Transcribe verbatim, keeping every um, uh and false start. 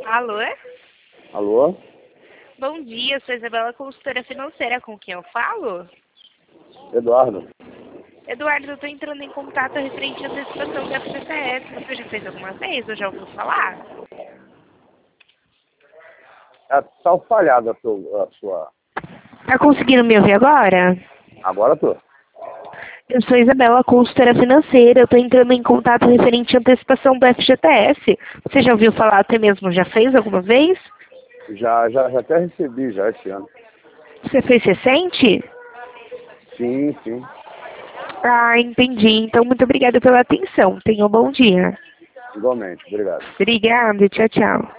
Alô? Alô? Bom dia, sou Isabela, consultora financeira. Com quem eu falo? Eduardo. Eduardo, eu estou entrando em contato referente à antecipação do F G T S. Você já fez alguma vez ou já ouviu falar? É, tá falhada a sua, a sua... Tá conseguindo me ouvir agora? Agora tô. Eu sou Isabela, consultora financeira. Eu estou entrando em contato referente à antecipação do F G T S. Você já ouviu falar até mesmo? Já fez alguma vez? Já, já, já até recebi já esse ano. Você fez recente? Sim, sim. Ah, entendi. Então, muito obrigada pela atenção. Tenha um bom dia. Igualmente. Obrigado. Obrigada. Tchau, tchau.